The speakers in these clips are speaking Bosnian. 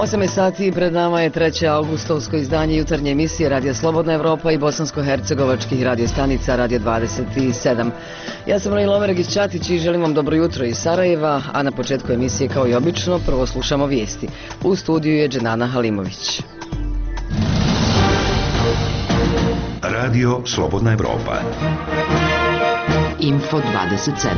8 je sati i pred nama je 3. augustovsko izdanje jutarnje emisije Radija Slobodna Evropa i bosansko-hercegovačkih radiostanica Radio 27. Ja sam Rajla Omeregić Ćatić i želim vam dobro jutro iz Sarajeva, a na početku emisije kao i obično prvo slušamo vijesti. U studiju je Dženana Halimović. Radio Slobodna Evropa. Info 27.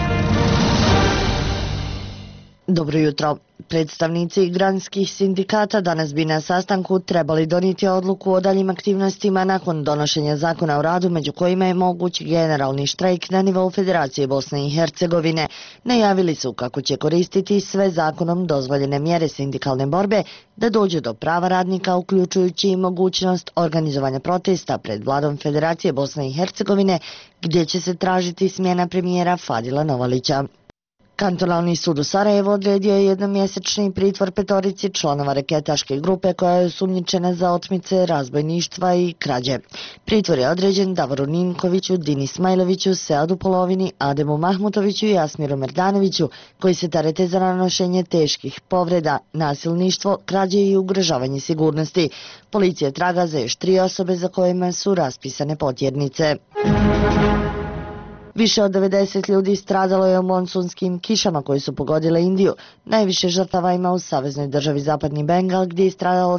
Dobro jutro. Predstavnici granskih sindikata danas bi na sastanku trebali donijeti odluku o daljim aktivnostima nakon donošenja zakona o radu, među kojima je moguć generalni štrajk na nivou Federacije Bosne i Hercegovine. Najavili su kako će koristiti sve zakonom dozvoljene mjere sindikalne borbe da dođe do prava radnika, uključujući i mogućnost organizovanja protesta pred vladom Federacije Bosne i Hercegovine, gdje će se tražiti smjena premijera Fadila Novalića. Kantonalni sud u Sarajevu odredio je jednomjesečni pritvor petorici članova reketaške grupe koja je osumnjičena za otmice, razbojništva i krađe. Pritvor je određen Davoru Ninkoviću, Dini Smajloviću, Seadu Polovini, Ademu Mahmutoviću i Asmiru Merdanoviću, koji se terete za nanošenje teških povreda, nasilništvo, krađe i ugrožavanje sigurnosti. Policija traga za još 3 osobe za kojima su raspisane potjernice. Više od 90 ljudi stradalo je u monsunskim kišama koji su pogodile Indiju. Najviše žrtava ima u saveznoj državi Zapadni Bengal, gdje je stradalo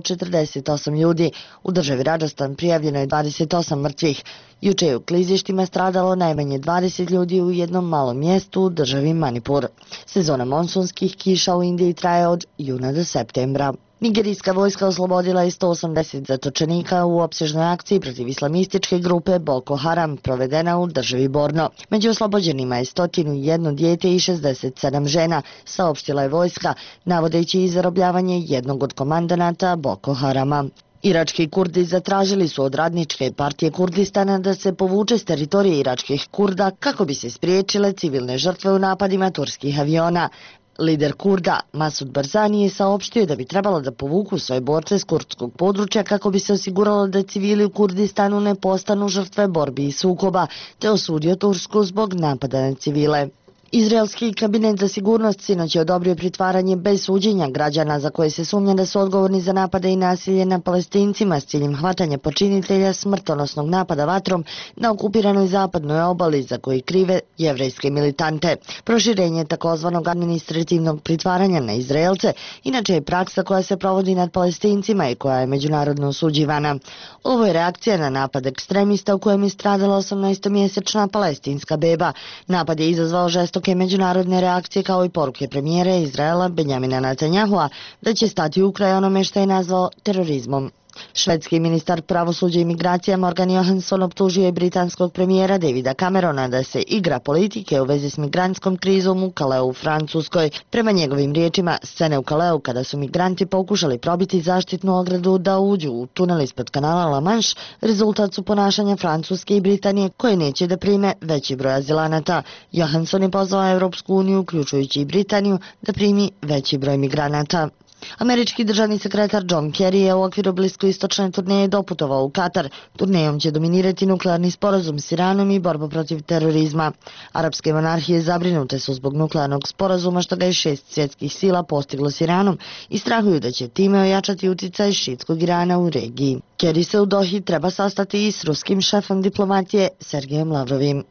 48 ljudi. U državi Rajasthan prijavljeno je 28 mrtvih. Juče je u klizištima stradalo najmanje 20 ljudi u jednom malom mjestu u državi Manipur. Sezona monsunskih kiša u Indiji traje od juna do septembra. Nigerijska vojska oslobodila je 180 zatočenika u opsežnoj akciji protiv islamističke grupe Boko Haram provedena u državi Borno. Među oslobođenima je 101 dijete i 67 žena, saopštila je vojska, navodeći i zarobljavanje jednog od komandanata Boko Harama. Irački Kurdi zatražili su od Radničke partije Kurdistana da se povuče s teritorije iračkih Kurda kako bi se spriječile civilne žrtve u napadima turskih aviona. Lider Kurda Masud Barzani je saopštio da bi trebalo da povuku svoje borce s kurdskog područja kako bi se osiguralo da civili u Kurdistanu ne postanu žrtve borbi i sukoba, te osudio Tursku zbog napada na civile. Izraelski kabinet za sigurnost sinoć je odobrio pritvaranje bez suđenja građana za koje se sumnja da su odgovorni za napade i nasilje na Palestincima s ciljem hvatanja počinitelja smrtonosnog napada vatrom na okupiranoj zapadnoj obali za koji krive jevrejske militante. Proširenje takozvanog administrativnog pritvaranja na Izraelce inače je praksa koja se provodi nad Palestincima i koja je međunarodno osuđivana. Ovo je reakcija na napad ekstremista u kojem je stradala 18-mjesečna palestinska beba. Napad je izazvao žestoke međunarodne reakcije kao i poruke premijera Izraela Benjamina Netanjahua da će stati u kraj onome što je nazvao terorizmom. Švedski ministar pravosuđa i migracija Morgan Johansson optužio je britanskog premijera Davida Camerona da se igra politike u vezi s migrantskom krizom u Caleu u Francuskoj. Prema njegovim riječima, scene u Caleu kada su migranti pokušali probiti zaštitnu ogradu da uđu u tunel ispod kanala La Manche, rezultat su ponašanja Francuske i Britanije koje neće da prime veći broj azilanata. Johansson je pozvao Europsku uniju, uključujući i Britaniju, da primi veći broj migranata. Američki državni sekretar John Kerry je u okviru bliskoistočne turneje doputovao u Katar. Turnejom će dominirati nuklearni sporazum s Iranom i borba protiv terorizma. Arapske monarhije zabrinute su zbog nuklearnog sporazuma što ga je 6 svjetskih sila postiglo s Iranom i strahuju da će time ojačati utjecaj šiitskog Irana u regiji. Kerry se u Dohi treba sastati i s ruskim šefom diplomatije Sergejem Lavrovim.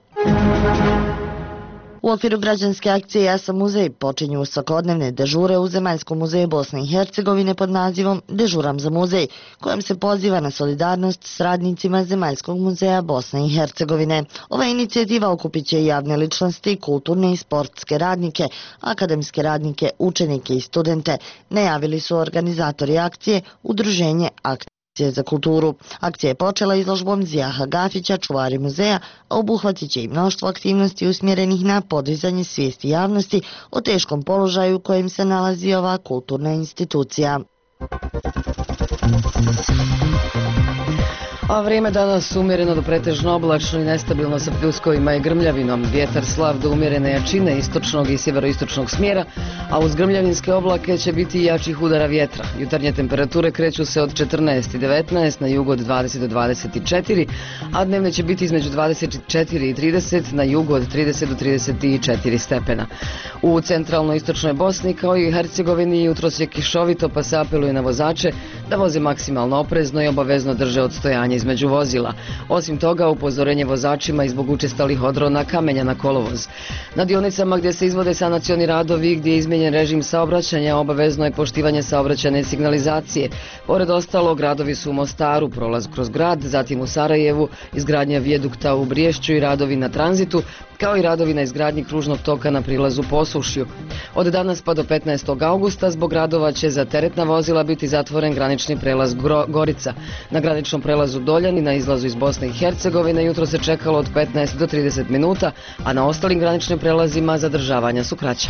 U okviru građanske akcije Ja sam muzej počinju svakodnevne dežure u Zemaljskom muzeju Bosne i Hercegovine pod nazivom Dežuram za muzej, kojom se poziva na solidarnost s radnicima Zemaljskog muzeja Bosne i Hercegovine. Ova inicijativa okupit će javne ličnosti, kulturne i sportske radnike, akademske radnike, učenike i studente, najavili su organizatori akcije, udruženje Akcije za kulturu. Akcija je počela izložbom Zijaha Gafića, čuvari muzeja, a obuhvatit će i mnoštvo aktivnosti usmjerenih na podizanje svijesti javnosti o teškom položaju u kojem se nalazi ova kulturna institucija. A vrijeme danas umjereno do pretežno oblačno i nestabilno sa pljuskovima i grmljavinom. Vjetar slab do umjerene jačine istočnog i sjeveroistočnog smjera, a uz grmljavinske oblake će biti i jačih udara vjetra. Jutarnje temperature kreću se od 14 i 19, na jugu od 20 do 24, a dnevne će biti između 24 i 30, na jugu od 30 do 34 stepena. U centralno-istočnoj Bosni kao i Hercegovini jutros je kišovito, pa se apeluje na vozače da voze maksimalno oprezno i obavezno drže odstojanje između vozila. Osim toga, upozorenje vozačima i zbog učestalih odrona kamenja na kolovoz. Na dionicama gdje se izvode sanacioni radovi, gdje je izmijenjen režim saobraćanja, obavezno je poštivanje saobraćajne signalizacije. Pored ostalog, radovi su u Mostaru, prolaz kroz grad, zatim u Sarajevu, izgradnja vijadukta u Briješću i radovi na tranzitu, kao i radovi na izgradnji kružnog toka na prilazu Posušju. Od danas pa do 15. augusta zbog radova će za teretna vozila biti zatvoren granični prelaz Gorica. Na graničnom prelazu Doljani na izlazu iz Bosne i Hercegovine jutro se čekalo od 15 do 30 minuta, a na ostalim graničnim prelazima zadržavanja su kraća.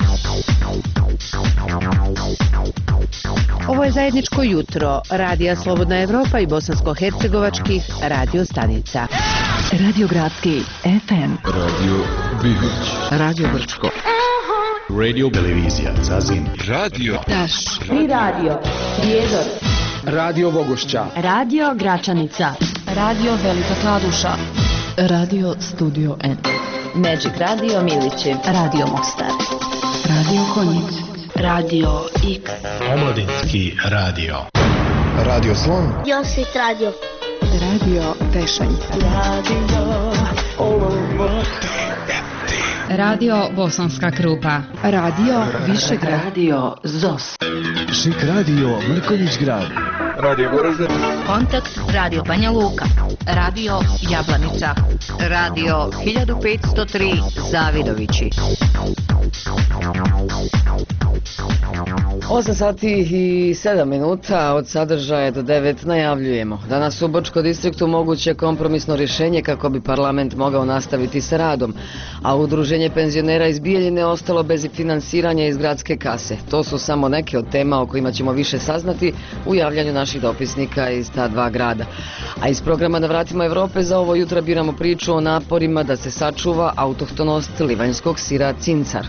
Ovo je zajedničko jutro Radija Slobodna Evropa i bosansko-hercegovačkih radio stanica. Radio Gradski FM, Radio Bihoć, Radio Brčko, Radio Televizija Zazin, Radio Taš, I radio Prijedor, Radio Bogošća, Radio Gračanica, Radio Velika Kladuša, Radio Studio N, Magic Radio Milići, Radio Mostar, Radio Konjic, Radio X, Omladinski radio, Radio Slon, Josit Radio, Radio Tešanj, Radio Bosanska Krupa, Radio Višegrad, Radio ZOS, Šik Radio Mrkonjić Grad, Radio Goražde, Kontakt Radio Banja Luka, Radio Jablanica, Radio 1503 Zavidovići. 8 sati i 7 minuta od sadržaja do 9 najavljujemo. Danas u Brčko distriktu moguće kompromisno rješenje kako bi parlament mogao nastaviti sa radom, a udruženje penzionera iz Bijeljine ostalo bez finansiranja iz gradske kase. To su samo neke od tema o kojima ćemo više saznati u javljanju naših dopisnika iz ta dva grada. A iz programa Na vratima Evrope za ovo jutro biramo priču o naporima da se sačuva autohtonost livanjskog sira Cincar.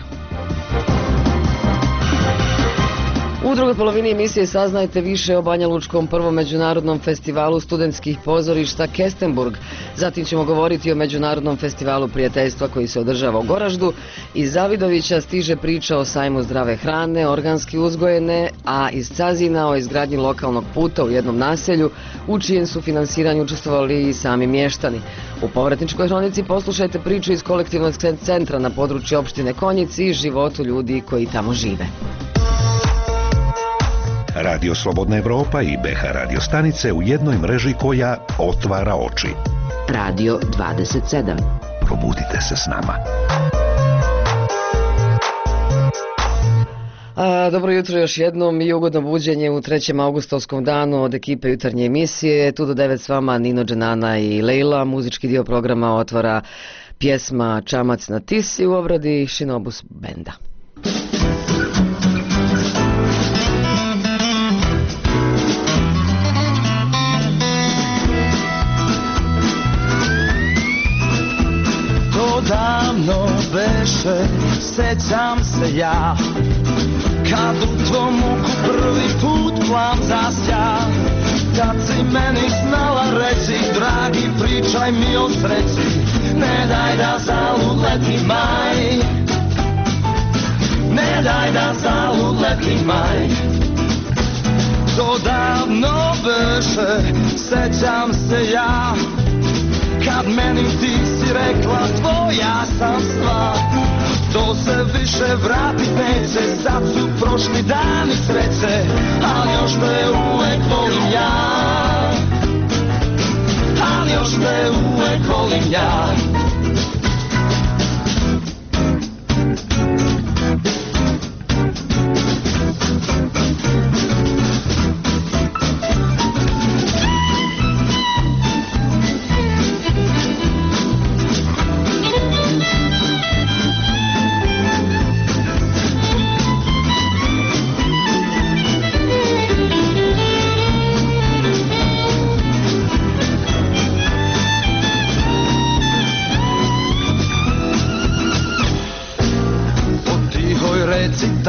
U drugoj polovini emisije saznajte više o Banjalučkom prvom međunarodnom festivalu studentskih pozorišta Kestenburg. Zatim ćemo govoriti o međunarodnom festivalu prijateljstva koji se održava u Goraždu. Iz Zavidovića stiže priča o sajmu zdrave hrane, organski uzgojene, a iz Cazina o izgradnji lokalnog puta u jednom naselju, u čijem su finansiranju učestvovali i sami mještani. U povratničkoj hronici poslušajte priču iz kolektivnog centra na području opštine Konjic i životu ljudi koji tamo žive. Radio Slobodna Evropa i BH radio stanice u jednoj mreži koja otvara oči. Radio 27. Probudite se s nama. Dobro jutro još jednom i ugodno buđenje u 3. augustovskom danu od ekipe jutarnje emisije. Tu do 9 s vama Nino Dženana i Lejla. Muzički dio programa otvara pjesma Čamac na Tisi u obradi Šinobus benda. Davno beše, sećam se ja, kad u tvom oku prvi put plam zasja. Kad si meni znala reći, dragi pričaj mi o sreći, ne daj da zalud letni maj, ne daj da zalud letni maj. To davno beše, sećam se ja, kad meni ti si rekla tvoja sam sva. To se više vratit neće, sad su prošli dani sreće, ali još te uvek volim ja, ali još te uvek volim ja.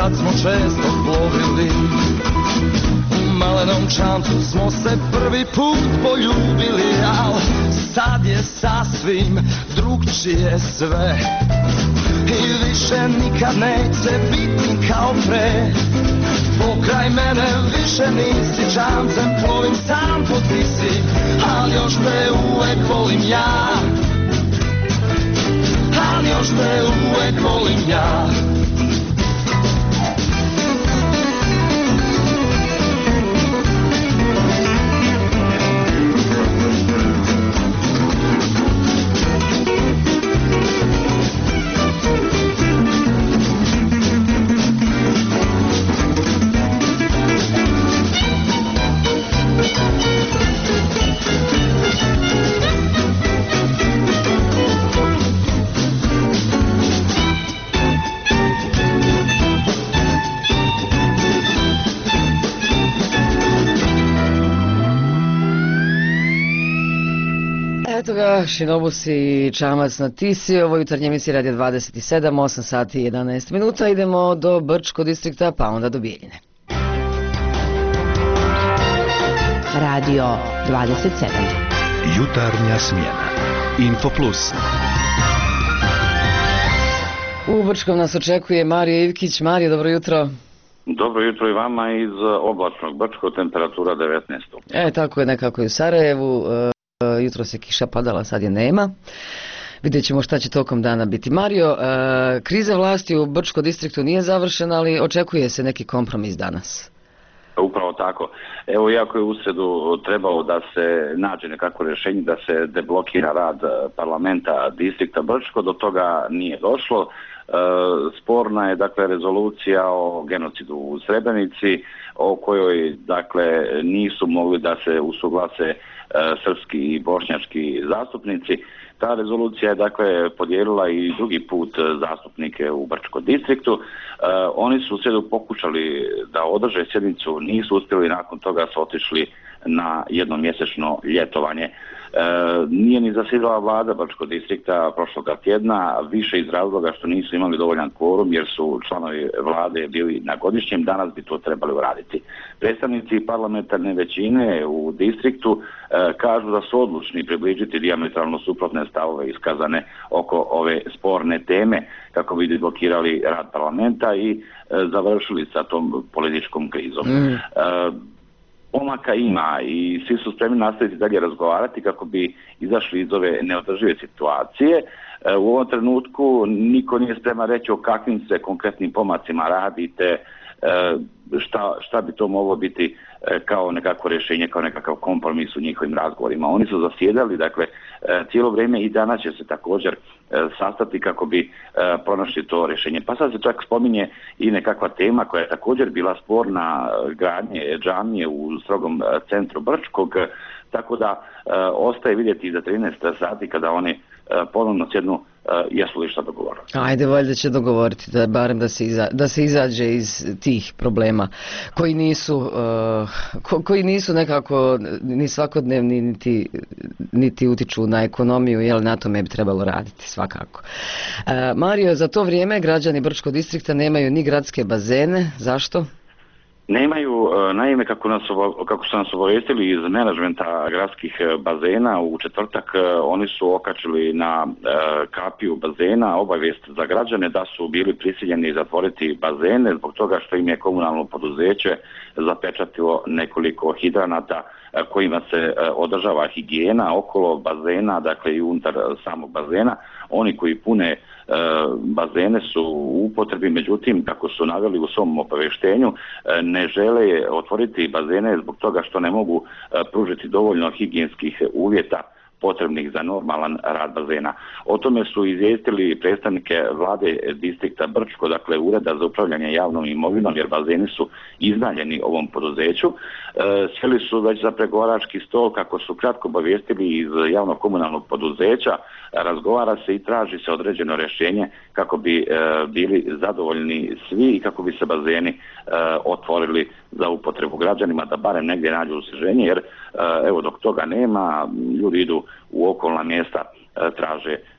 kad smo često plovili. U malenom čamcu smo se prvi put poljubili, al sad je sasvim drugčije sve. I više nikad neće biti kao pre. Pokraj mene više nisi čamcem, plovim sam po Tisi, al još te uvek volim ja. Al još te uvek volim ja. Eto ga, Šinobus i Čamac na Tisi, ovo jutarnje emisije Radio 27, 8 sati i 11 minuta, idemo do Brčkog distrikta, pa onda do Bijeljine. Radio 27. Jutarnja smjena. Info Plus. U Brčkom nas očekuje Mario Ivkić. Mario, dobro jutro. Dobro jutro i vama iz oblačnog Brčkog, temperatura 19. Tako je nekako i u Sarajevu. Jutro se kiša padala, sad je nema. Vidjet ćemo šta će tokom dana biti. Mario, kriza vlasti u Brčkom distriktu nije završena, ali očekuje se neki kompromis danas. Upravo tako. Evo, iako je u sredu trebalo da se nađe nekako rješenje da se deblokira rad parlamenta distrikta Brčko, do toga nije došlo. Sporna je dakle rezolucija o genocidu u Srebrenici, o kojoj dakle nisu mogli da se usuglase srpski i bošnjački zastupnici. Ta rezolucija je dakle podijelila i drugi put zastupnike u Brčkom distriktu. Oni su u srijedu pokušali da održe sjednicu, nisu uspjeli, nakon toga su otišli na jednomjesečno ljetovanje. Nije ni zasjedala vlada Brčkog distrikta prošloga tjedna, više iz razloga što nisu imali dovoljan kvorum jer su članovi vlade bili na godišnjem, danas bi to trebali uraditi. Predstavnici parlamentarne većine u distriktu kažu da su odlučni približiti dijametralno suprotne stavove iskazane oko ove sporne teme kako bi blokirali rad parlamenta i završili sa tom političkom krizom. Pomaka ima i svi su spremni nastaviti dalje razgovarati kako bi izašli iz ove neodržive situacije. U ovom trenutku niko nije spreman reći o kakvim se konkretnim pomacima radite, šta bi to moglo biti kao nekako rješenje, kao nekakav kompromis u njihovim razgovorima. Oni su zasjedali, dakle, cijelo vrijeme i danas će se također sastati kako bi pronašli to rješenje. Pa sad se čak spominje i nekakva tema koja je također bila sporna, gradnje džamije u strogom centru Brčkog, tako da ostaje vidjeti za 13 sati kada oni ponovno sjednu jesu li šta dogovorili. Ajde, valjda će dogovoriti da barem da se izađe iz tih problema koji nisu nekako ni svakodnevni niti utiču na ekonomiju, jer na tome bi trebalo raditi svakako. Mario, za to vrijeme građani Brčkog distrikta nemaju ni gradske bazene. Zašto? Nemaju, naime, kako su nas obavijestili iz menadžmenta gradskih bazena u četvrtak, oni su okačili na kapiju bazena obavijest za građane da su bili prisiljeni zatvoriti bazene zbog toga što im je komunalno poduzeće zapečatilo nekoliko hidranata kojima se održava higijena okolo bazena, dakle i unutar samog bazena. Oni koji pune bazene su u upotrebi, međutim, kako su naveli u svom obavještenju, ne žele otvoriti bazene zbog toga što ne mogu pružiti dovoljno higijenskih uvjeta potrebnih za normalan rad bazena. O tome su izvijestili predstavnike vlade distrikta Brčko, dakle Ureda za upravljanje javnom imovinom, jer bazeni su iznajmljeni ovom poduzeću. Sjeli su već za pregovarački stol, kako su kratko obavijestili iz javnog komunalnog poduzeća, razgovara se i traži se određeno rješenje kako bi bili zadovoljni svi i kako bi se bazeni otvorili za upotrebu građanima, da barem negdje nađu osvježenje, jer evo dok toga nema, ljudi idu u okolna mjesta, traže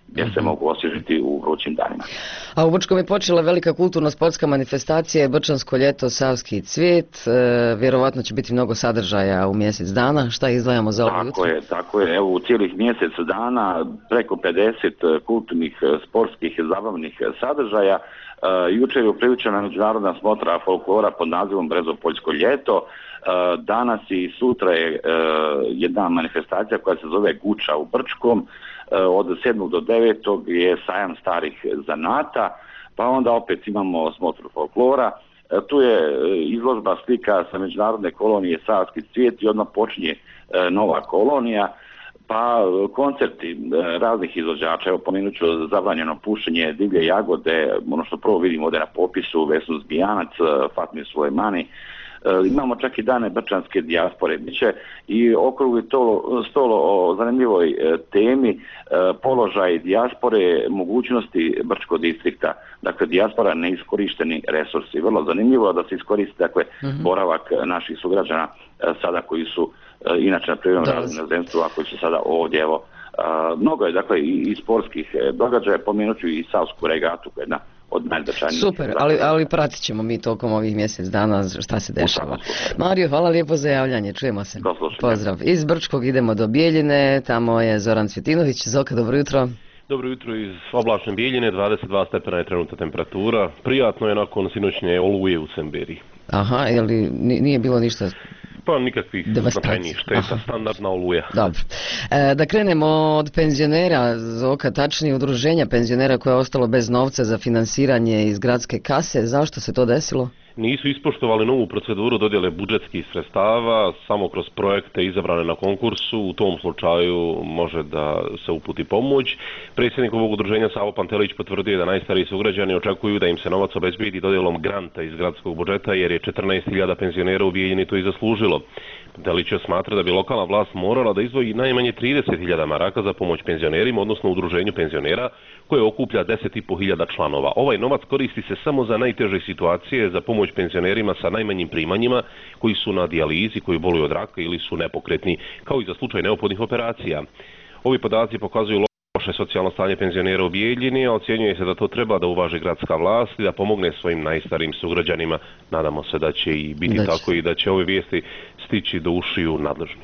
gdje se mogu osvježiti u vrućim danima. A u Brčkom je počela velika kulturno-sportska manifestacija Brčansko ljeto, Savski cvijet. Vjerovatno će biti mnogo sadržaja u mjesec dana. Šta izdvajamo za ovo jutro? Tako je. Evo, u cijelih mjesec dana preko 50 kulturnih, sportskih i zabavnih sadržaja. Jučer je upriličena međunarodna smotra folklora pod nazivom Brezopoljsko ljeto. Danas i sutra je jedna manifestacija koja se zove Guča u Brčkom. Od 7. do 9. je sajam starih zanata, pa onda opet imamo smotru folklora. Tu je izložba slika sa međunarodne kolonije Savski cvijet i odmah počinje nova kolonija, pa koncerti raznih izvođača. Evo, pomenut ću Zabranjeno pušenje, Divlje jagode, ono što prvo vidimo ovdje na popisu, Vesnu Zbijanac, Fatmi Sulejmani. Imamo čak i dane brčanske dijaspore. Biće i okrugli stol o zanimljivoj temi, položaj dijaspore, mogućnosti Brčkog distrikta. Dakle, dijaspora, neiskorišteni resursi. Vrlo zanimljivo da se iskoristi, dakle, boravak naših sugrađana sada koji su inače na privremenom radu u inozemstvu, a koji su sada ovdje. Evo, mnogo je, dakle, i sportskih događaja. Pomenut ću i Savsku regatu, koja je jedna od najznačajnijih. Super, ali pratit ćemo mi tokom ovih mjesec dana šta se dešava. Mario, hvala lijepo za javljanje, čujemo se. Pozdrav. Iz Brčkog idemo do Bijeljine, tamo je Zoran Cvjetinović. Zoka, dobro jutro. Dobro jutro iz oblačne Bijeljine, 22 stepena je trenutna temperatura. Prijatno je nakon sinoćnje oluje u Semberiji. Aha, jeli nije bilo ništa? Pa nikakvih značajnijih šteta, standardna oluja. Dobro. Da krenemo od penzionera, Zoka, tačnije udruženja penzionera koje je ostalo bez novca za finansiranje iz gradske kase. Zašto se to desilo? Nisu ispoštovali novu proceduru dodjele budžetskih sredstava, samo kroz projekte izabrane na konkursu. U tom slučaju može da se uputi pomoć. Predsjednik ovog udruženja Savo Pantelić potvrdio da najstariji sugrađani očekuju da im se novac obezbedi dodjelom granta iz gradskog budžeta, jer je 14.000 penzionera u Bijeljini to i zaslužilo. Pantelić smatra da bi lokalna vlast morala da izdvoji najmanje 30.000 maraka za pomoć penzionerima, odnosno udruženju penzionera koje okuplja 10.500 članova. Ovaj novac koristi se samo za najteže situacije, za pomoć penzionerima sa najmanjim primanjima koji su na dijalizi, koji boluju od raka ili su nepokretni, kao i za slučaj neophodnih operacija. Ovi podaci pokazuju loše socijalno stanje penzionera u Bijeljini, a ocjenjuje se da to treba da uvaži gradska vlast i da pomogne svojim najstarijim sugrađanima. Nadamo se da će i biti tako i da će ove vijesti stići do ušiju nadležnih.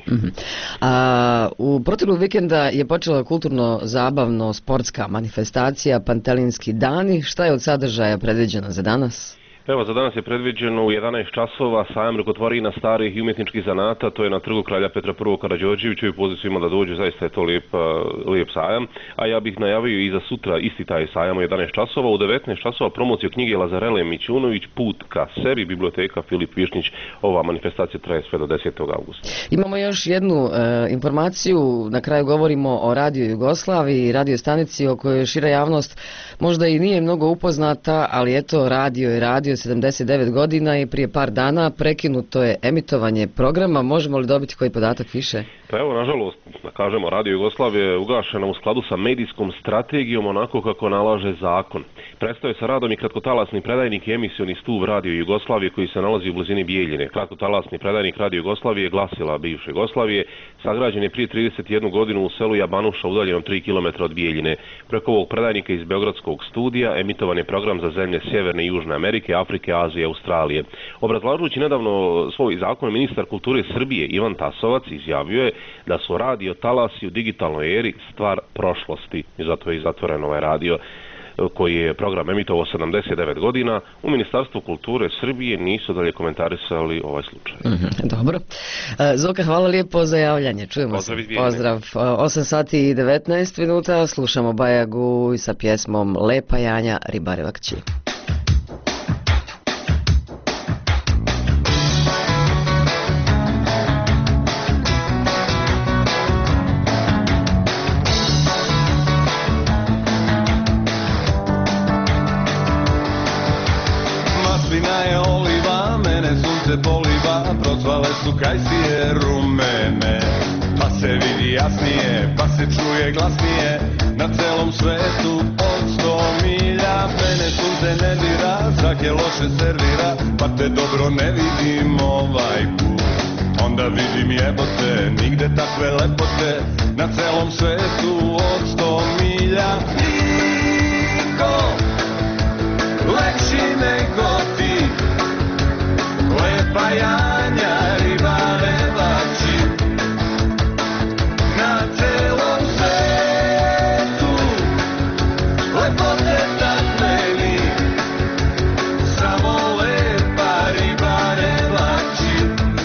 U proteklog vikenda je počela kulturno-zabavno sportska manifestacija Pantelinski dani. Šta je od sadržaja predviđeno za danas? Evo, za danas je predviđeno u 11 časova sajam rukotvorina starih i umjetničkih zanata, to je na trgu Kralja Petra I. Karađorđevića i poziv svima da dođu, zaista je to lijep sajam. A ja bih najavio i za sutra isti taj sajam u 11 časova, u 19 časova promociju knjige Lazarele Mićunović, Put ka sebi, biblioteka Filip Višnjić. Ova manifestacija traje sve do 10. augusta. Imamo još jednu informaciju, na kraju govorimo o Radio Jugoslaviji, radio stanici o kojoj šira javnost možda i nije mnogo upoznata, ali eto, radio je radio 79 godina i prije par dana prekinuto je emitovanje programa. Možemo li dobiti koji podatak više? Pa evo, nažalost, da kažemo, Radio Jugoslavije je ugašena u skladu sa medijskom strategijom onako kako nalaže zakon. Prestao je sa radom i kratkotalasni predajnik i emisioni stup Radio Jugoslavije koji se nalazi u blizini Bijeljine. Kratkotalasni predajnik Radio Jugoslavije, glasila bivše Jugoslavije, sagrađen je prije 31 godinu u selu Jabanuša, udaljenom 3 km od Bijeljine. Preko ovog predajnika iz beogradskog studija emitovan je program za zemlje Sjeverne i Južne Amerike, Afrike, Azije i Australije. Obrazlažući nedavno svoj zakon, ministar kulture Srbije Ivan Tasovac izjavio je da su radio talasi u digitalnoj eri stvar prošlosti. I zato je i zatvoren ovaj radio koji je program emitovao 79 godina. U Ministarstvu kulture Srbije nisu dalje komentarisali ovaj slučaj. Dobro. Zoka, hvala lijepo za javljanje. Čujemo se. Pozdrav. 8 sati i 19 minuta. Slušamo Bajagu sa pjesmom Lepa Janja Ribareva kći. Prozvale su kajsije rumene, pa se vidi jasnije, pa se čuje glasnije na celom svetu od 100 milja. Mene sunce ne dira, zrake loše servira, pa te dobro ne vidim ovaj put. onda vidim jebote, nigde takve lepote, na celom svetu od 100 milja. Niko lepši nego ti, lepa Janja Ribarevači, na celom svetu lepote takveni, samo lepa Ribarevači.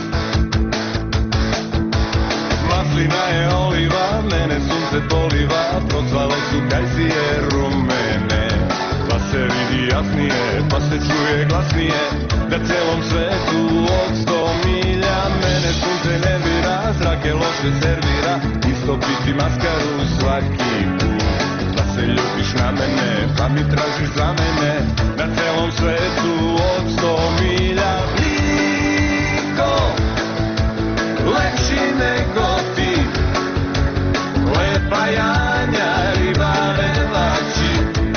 Maslina je oliva, mene sunce poliva, prozvale su Kajsije rumene, pa se vidi jasnije, pa se čuje glasnije, na celom svetu od 100 milja. Mene sunce ne bira, zrake loše servira, istopiti maskaru svaki put. Da se ljubiš na mene, pa mi tražiš za mene, na celom svetu od 100 milja. Niko lepši nego ti, lepa Janja Ribarevači,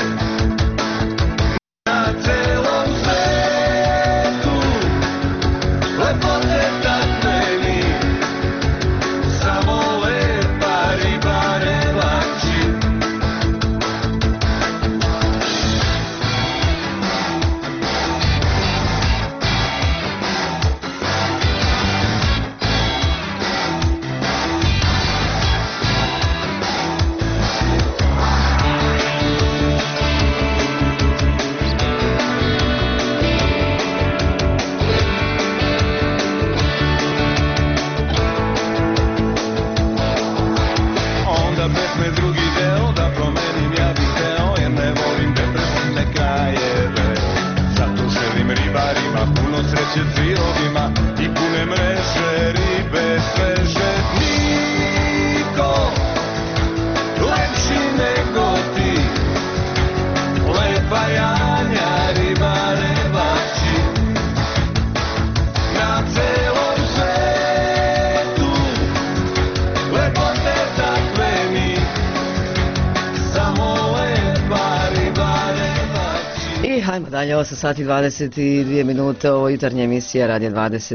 na celom svetu lepote takveni, samo lepa Ribarevači. Onda pesme drugi deo, da promenim ja bih teo, jer ne volim depresivne krajeve. Zato želim ribarima puno sreće cilovima i pune mreže ribe sveže. Niko lepši nego ti, lepa Janja Ribarevači, na celom svetu lepote takveni, samo lepa Ribarevači. I hajmo dalje, 8 sati 22 minute, ovo jutarnja emisija Radija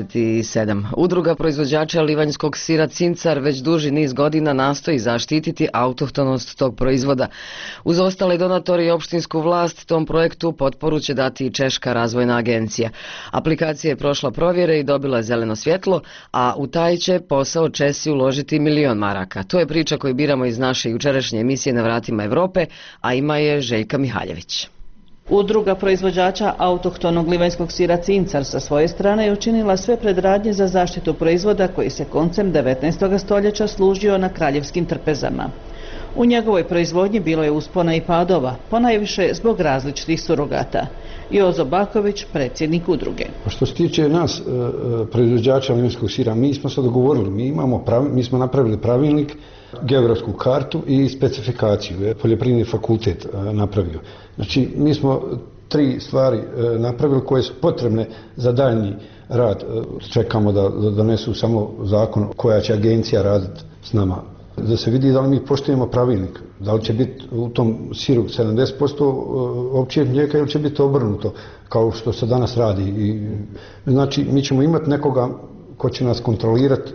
27. Udruga proizvođača livanjskog sira Cincar već duži niz godina nastoji zaštititi autohtonost tog proizvoda. Uz ostale donatore i opštinsku vlast tom projektu potporu će dati i Češka razvojna agencija. Aplikacija je prošla provjere i dobila zeleno svjetlo, a u taj će posao Česi uložiti 1.000.000 maraka. To je priča koju biramo iz naše jučerašnje emisije Na vratima Evrope, a ima je Željka Mihaljević. Udruga proizvođača autohtonog livanjskog sira Cincar sa svoje strane je učinila sve predradnje za zaštitu proizvoda koji se koncem 19. stoljeća služio na kraljevskim trpezama. U njegovoj proizvodnji bilo je uspona i padova, ponajviše zbog različitih surogata. Jozo Baković, predsjednik udruge. Što se tiče nas, proizvođača livanjskog sira, mi smo se dogovorili, mi smo napravili pravilnik, geografsku kartu i specifikaciju, poljoprivredni fakultet napravio. Znači, mi smo 3 stvari napravili koje su potrebne za daljnji rad. Čekamo da donesu samo zakon koja će agencija raditi s nama. Da se vidi da li mi poštujemo pravilnik, da li će biti u tom siru 70% ovčjeg mlijeka ili će biti obrnuto, kao što se danas radi. Znači, mi ćemo imati nekoga ko će nas kontrolirati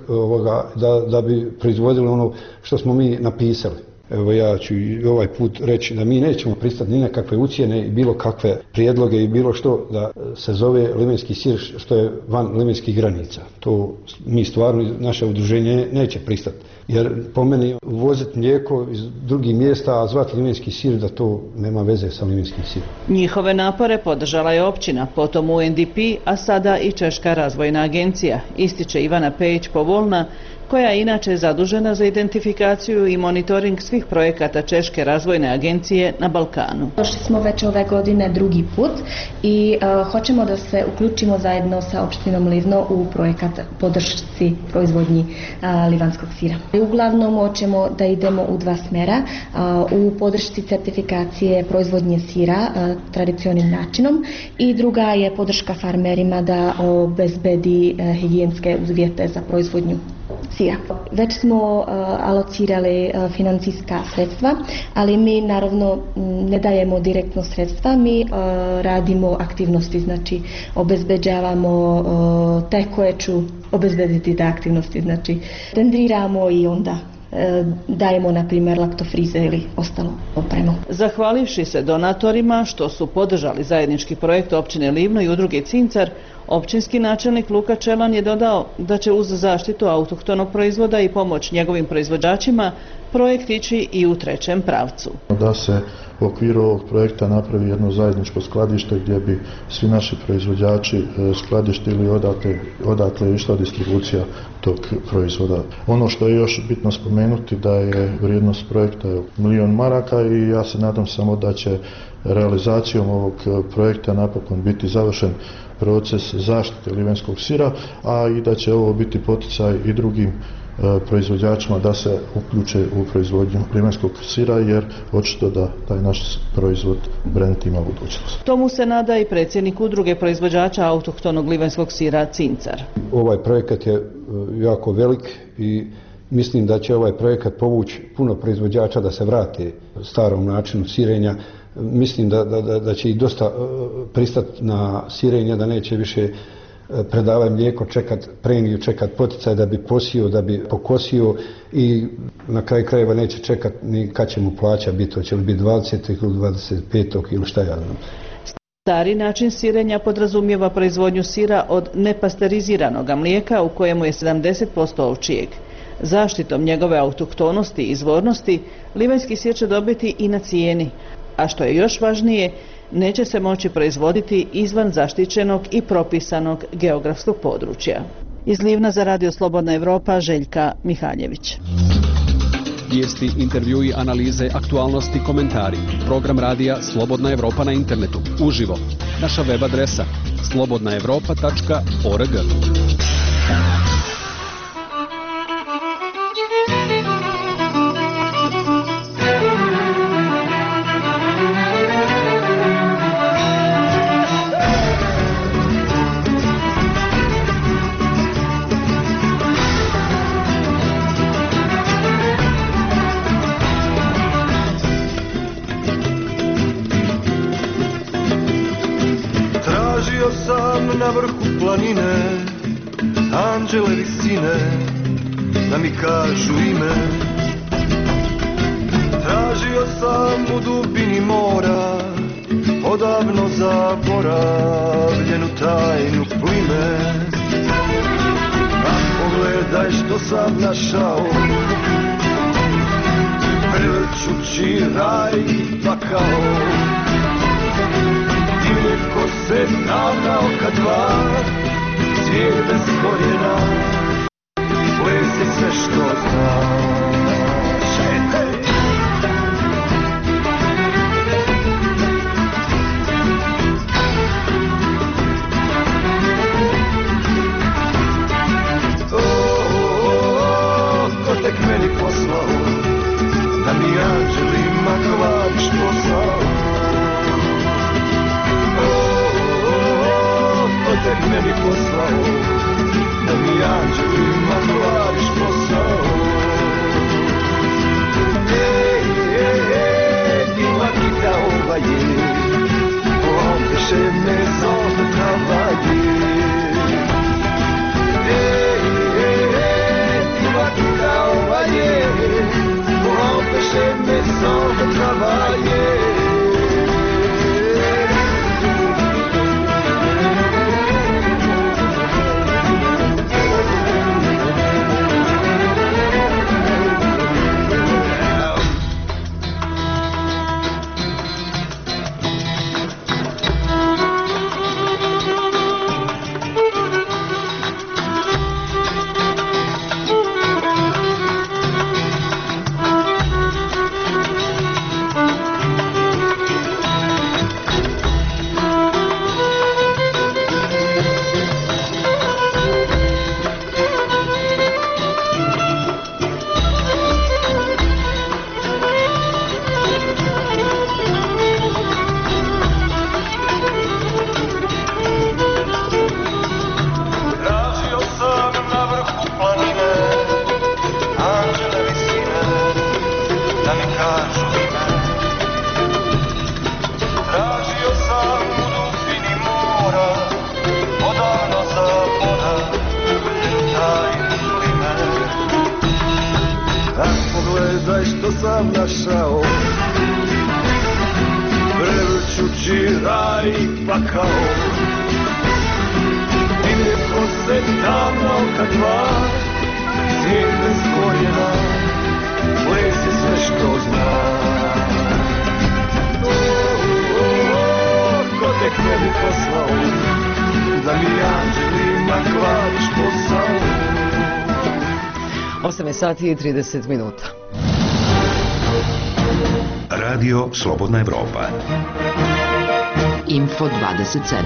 da bi proizvodili ono što smo mi napisali. Evo ja ću i ovaj put reći da mi nećemo pristati ni na kakve ucjene i bilo kakve prijedloge i bilo što da se zove livanjski sir što je van livanjskih granica. To mi stvarno, naše udruženje neće pristati. Jer po meni uvoziti mlijeko iz drugih mjesta, a zvati livanjski sir, da to nema veze sa livanjskim sirom. Njihove napore podržala je općina, potom UNDP, a sada i Češka razvojna agencija, ističe Ivana Pejić-Povolna, koja je inače zadužena za identifikaciju i monitoring svih projekata Češke razvojne agencije na Balkanu. Došli smo već ove godine drugi put i hoćemo da se uključimo zajedno sa opštinom Livno u projekat podršci proizvodnji livanskog sira. Uglavnom hoćemo da idemo u 2 smjera, u podršci certifikacije proizvodnje sira tradicionalnim načinom i druga je podrška farmerima da obezbedi higijenske uvjete za proizvodnju sira. Već smo alocirali financijska sredstva, ali mi naravno ne dajemo direktno sredstva, mi radimo aktivnosti, znači obezbeđavamo te koje ću obezbediti te aktivnosti, znači tendriramo i onda dajemo na primjer laktofrize ili ostalo opremu. Zahvalivši se donatorima što su podržali zajednički projekt općine Livno i udruge Cincar, općinski načelnik Luka Čelan je dodao da će uz zaštitu autohtonog proizvoda i pomoć njegovim proizvođačima projekt ići i u trećem pravcu. Da se u okviru ovog projekta napravi jedno zajedničko skladište gdje bi svi naši proizvođači skladištili odatle je išla distribucija tog proizvoda. Ono što je još bitno spomenuti da je vrijednost projekta 1 milion maraka i ja se nadam samo da će realizacijom ovog projekta napokon biti završen proces zaštite livanjskog sira, a i da će ovo biti poticaj i drugim proizvođačima da se uključe u proizvodnju livanjskog sira, jer očito da taj naš proizvod, brend ima budućnost. Tomu se nada i predsjednik udruge proizvođača autohtonog livanjskog sira Cincar. Ovaj projekat je jako velik i mislim da će ovaj projekat povući puno proizvođača da se vrate starom načinu sirenja. Mislim da će i dosta pristati na sirenje, da neće više predavati mlijeko, čekat premiju, čekat poticaj da bi posio, da bi pokosio i na kraju krajeva neće čekat ni kad će mu plaća biti, hoće li biti 20. ili 25. ili šta ja znam. Stari način sirenja podrazumijeva proizvodnju sira od nepasteriziranog mlijeka u kojemu je 70% ovčijeg. Zaštitom njegove autohtonosti i izvornosti livanjski sir će dobiti i na cijeni, a što je još važnije, neće se moći proizvoditi izvan zaštićenog i propisanog geografskog područja. Iz Livna za Radio Slobodna Evropa, Željka Mihaljević. Vijesti, intervjui, analize, aktualnosti, komentari. Program radija Slobodna Evropa na internetu. Uživo. Naša web adresa slobodnaevropa.org. Na vrhu planine, anđele visine, da mi kažu ime. Tražio sam u dubini mora, odavno zaboravljenu tajnu plime. A pogledaj što sam našao, vrčući raj pakao. Ko se ravnao kad dva, svijet bez korijena, ples je sve što znaš. Ko tek meni poslao, da mi anđelima kvariš posao. Tek meni poslao, da mi anđeli gledaj što sam našao, prevrćući raj i pakao. Ide ko se tamna oka dva, snijeg bez koljena, ples je sve što zna. Ko te k tebi poslao, da mi anđelima kvariš posao. 8 sati i 30 minuta. Radio Slobodna Evropa. Info 27.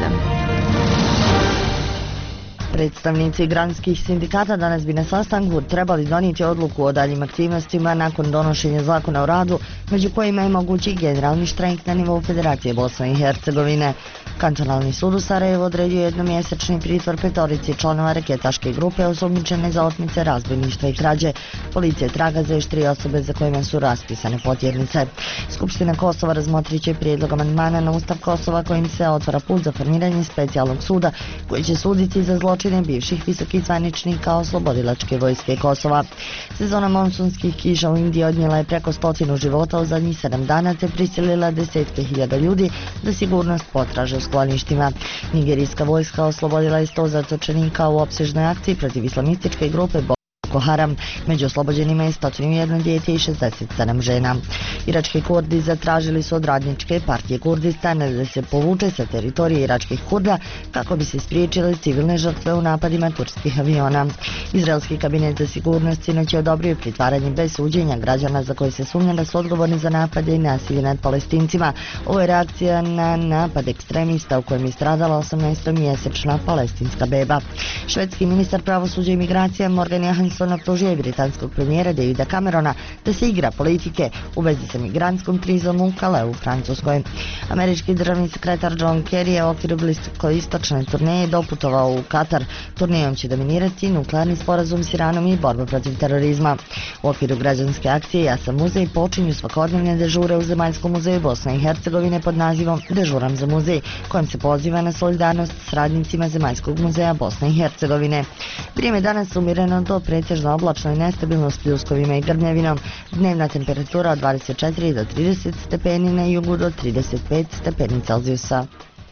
Predstavnici granskih sindikata danas bi na sastanku trebali donijeti odluku o daljim aktivnostima nakon donošenja zakona o radu, među kojima je mogući generalni štrajk na nivou Federacije Bosne i Hercegovine. Kantonalni sud u Sarajevu odredio jednomjesečni pritvor petorici članova reketaške grupe osumnjičene za otmice, razbojništva i krađe. Policija traga za još 3 osobe za kojima su raspisane potjernice. Skupština Kosova razmotrit će prijedlog amandmana na Ustav Kosova kojim se otvara put za formiranje specijalnog suda koji će suditi za zločine bivših visokih zvaničnika oslobodilačke vojske Kosova. Sezona monsunskih kiša u Indiji odnijela je preko 100 života u zadnjih 7 dana te prisilila desetke hiljada ljudi da sigurnost potraže u skloništima. Nigerijska vojska oslobodila je 100 zatočenika u opsežnoj akciji protiv islamističke grupe Boko Haram. Među oslobođenima je 101 dijete i 67 žena. Irački Kurdi zatražili su od radničke partije Kurdistana da se povuče sa teritorije iračkih Kurda kako bi se spriječile civilne žrtve u napadima turskih aviona. Izraelski kabinet za sigurnost sinoć je odobrio pritvaranje bez suđenja građana za koji se sumnja da su odgovorni za napade i nasilje nad Palestincima. Ovo je reakcija na napad ekstremista u kojem je stradala 18-mjesečna palestinska beba. Švedski ministar pravosuđa i migracija Morgan Johansson optužio je britanskog premijera Davida Camerona da se igra politike u vezi sa migrantskom krizom u Calais u Francuskoj. Američki državni sekretar John Kerry je u okviru bliskoistočne turneje doputovao u Katar. Turnejom će dominirati nuklearni sporazum s Iranom i borba protiv terorizma. U okviru građanske akcije Ja sam muzej počinju svakodnevne dežure u Zemaljskom muzeju Bosne i Hercegovine pod nazivom Dežuram za muzej, kojim se poziva na solidarnost s radnicima Zemaljskog muzeja Bosne i Hercegovine. Vrijeme danas umireno do pretežno oblačno i nestabilno s pljuskovima i grmljavinom. Dnevna temperatura od 24 do 30 stepeni, na jugu do 35 stepeni Celzijusa.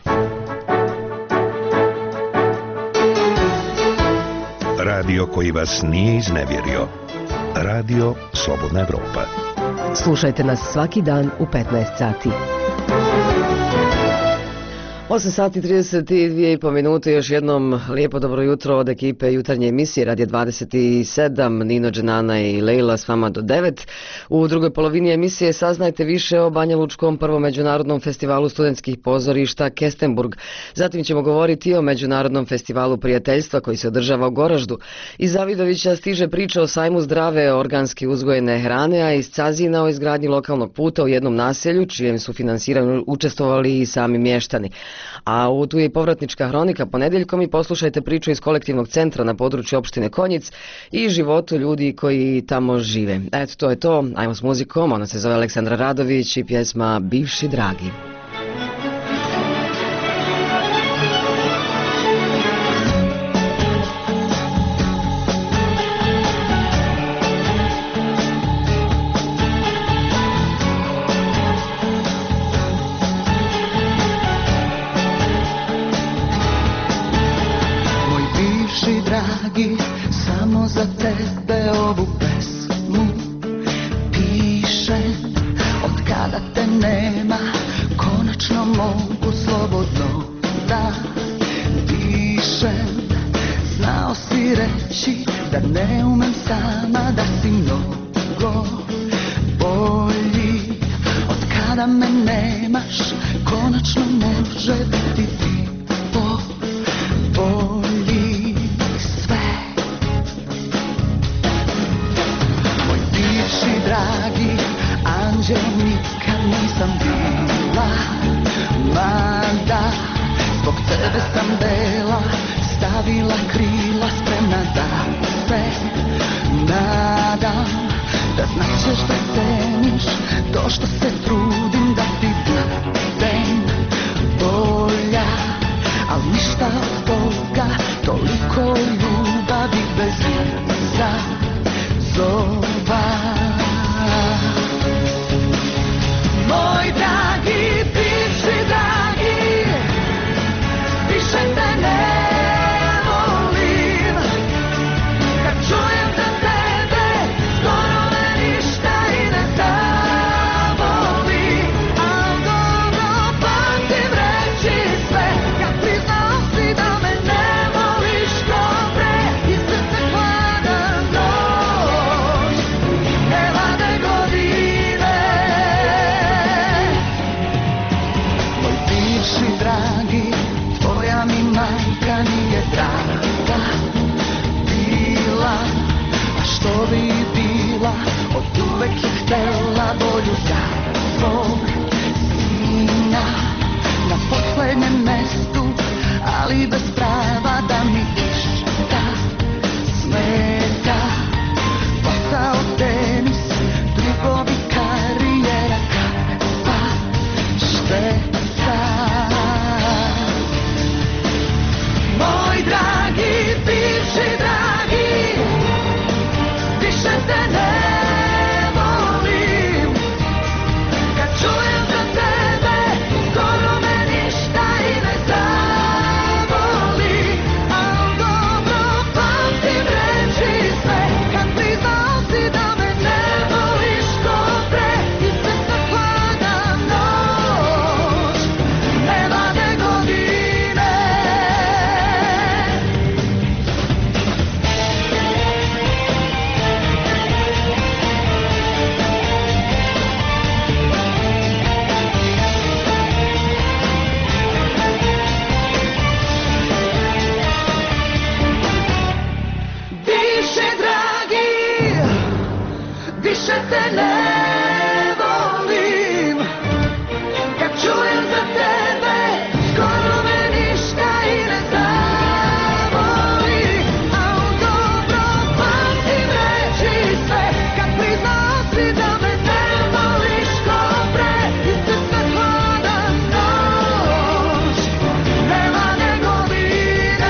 Radio koji vas nije iznevjerio. Radio Slobodna Evropa. Slušajte nas svaki dan u 15 sati. 8 sati 32,5 minute, još jednom lijepo dobro jutro od ekipe jutarnje emisije Radio 27, Nino, Dženana i Lejla s vama do 9. U drugoj polovini emisije saznajte više o Banja Lučkom prvom međunarodnom festivalu studentskih pozorišta Kestenburg. Zatim ćemo govoriti o međunarodnom festivalu prijateljstva koji se održava u Goraždu. Iz Zavidovića stiže priča o sajmu zdrave organski uzgojene hrane, a iz Cazina o izgradnji lokalnog puta u jednom naselju, čijem su finansiranju učestvovali i sami mještani. A tu je i povratnička hronika ponedjeljkom i poslušajte priču iz kolektivnog centra na području opštine Konjic i životu ljudi koji tamo žive. Eto, to je to. Ajmo s muzikom. Ona se zove Aleksandra Radović i pjesma Bivši dragi. Samo za tebe ovu pesmu pišem, od kada te nema, konačno mogu slobodno da dišem. Znao si reći da ne umem sama, da si mnogo bolji. Od kada me nemaš, konačno može biti ti bolji. Dragi anđel, nikad nisam bila, mada zbog tebe sam bela, stavila krila, spremna da se nadam, da značeš da ceniš to što se trudim da ti budem bolja, al ništa od toga, toliko ljubavi bez izazova. htela volju za svog sina na poslednjem mestu, ali bez prava da mi išta smeta. Posao, tenis, drugovi, karijera, kakva šteta. Moj dragi, bivši dragi, više te ne volim. Kad čujem za tebe, skoro me ništa i ne zavoli. Al dobro pamtim reči sve, kad priznao si da me ne voliš ko pre. I sve se hlada noć, ne vade godine. Više dragi, više te ne volim. Kad čujem za tebe, skoro me ništa i ne zavoli. Al dobro pamtim reči sve, kad priznao si da me ne voliš ko pre. I sve se hlada noć, nema godine.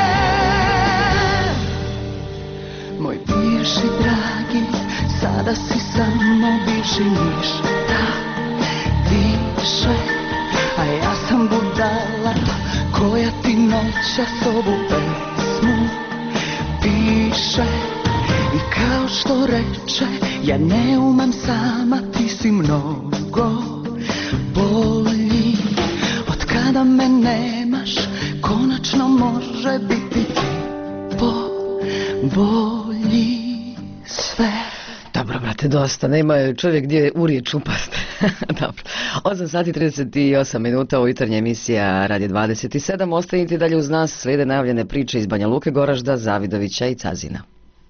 Moj bivši dragi, sada si samo bivši, ništa više. A ja sam budala koja ti noćas ovu pesmu piše. I kao što reče, ja ne umem sama, ti si mnogo bolji. Od kada me nemaš, konačno može biti po volji sve. Dobro, brate, dosta. Nema čovjek gdje u riječ upast. Dobro. 8 sati 38 minuta u jutarnje emisija Radio 27. Ostanite dalje uz nas, slijede najavljene priče iz Banja Luke, Goražda, Zavidovića i Cazina.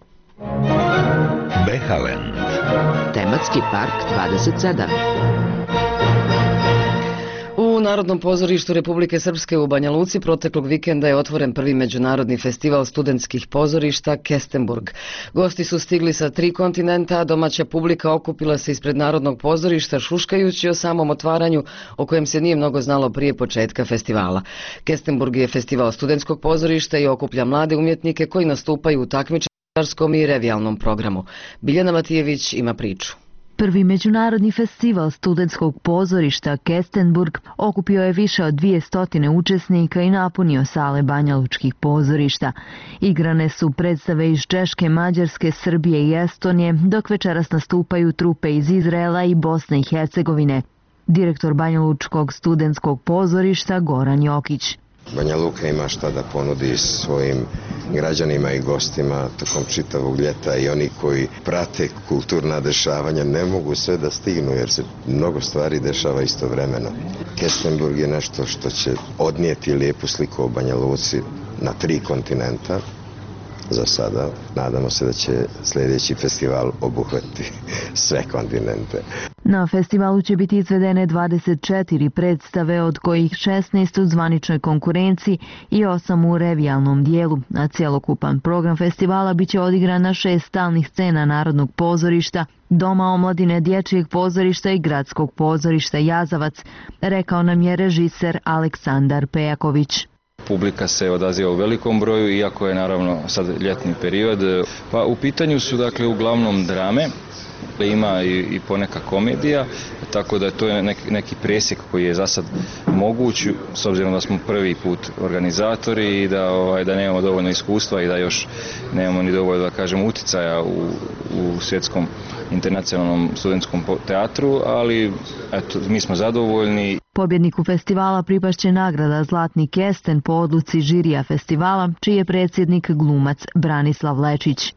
Behalen. Tematski park 27. U Narodnom pozorištu Republike Srpske u Banja Luci proteklog vikenda je otvoren prvi međunarodni festival studentskih pozorišta Kestenburg. Gosti su stigli sa 3 kontinenta, a domaća publika okupila se ispred Narodnog pozorišta šuškajući o samom otvaranju, o kojem se nije mnogo znalo prije početka festivala. Kestenburg je festival studentskog pozorišta i okuplja mlade umjetnike koji nastupaju u takmičarskom i revijalnom programu. Biljana Matijević ima priču. Prvi međunarodni festival studentskog pozorišta Kestenburg okupio je više od 200 učesnika i napunio sale banjalučkih pozorišta. Igrane su predstave iz Češke, Mađarske, Srbije i Estonije, dok večeras nastupaju trupe iz Izraela i Bosne i Hercegovine. Direktor banjalučkog studentskog pozorišta Goran Jokić. Banja Luka ima šta da ponudi svojim građanima i gostima tokom čitavog ljeta i oni koji prate kulturna dešavanja ne mogu sve da stignu jer se mnogo stvari dešava istovremeno. Kestenburg je nešto što će odnijeti lijepu sliku o Banja Luci na 3 kontinenta. Za sada nadamo se da će sljedeći festival obuhvatiti sve kontinente. Na festivalu će biti izvedene 24 predstave, od kojih 16 u zvaničnoj konkurenciji i 8 u revijalnom dijelu. A cjelokupan program festivala biće odigran na 6 stalnih scena Narodnog pozorišta, Doma omladine, Dječjeg pozorišta i Gradskog pozorišta Jazavac, rekao nam je režiser Aleksandar Pejaković. Publika se odaziva u velikom broju, iako je naravno sad ljetni period. Pa u pitanju su dakle uglavnom drame, ima i poneka komedija, tako da je to neki presjek koji je za sad moguć, s obzirom da smo prvi put organizatori i da nemamo dovoljno iskustva i da još nemamo ni dovoljno, da kažem, uticaja u svjetskom internacionalnom studentskom teatru, ali eto, mi smo zadovoljni. Pobjedniku festivala pripašće nagrada Zlatni kesten po odluci žirija festivala, čiji je predsjednik glumac Branislav Lečić.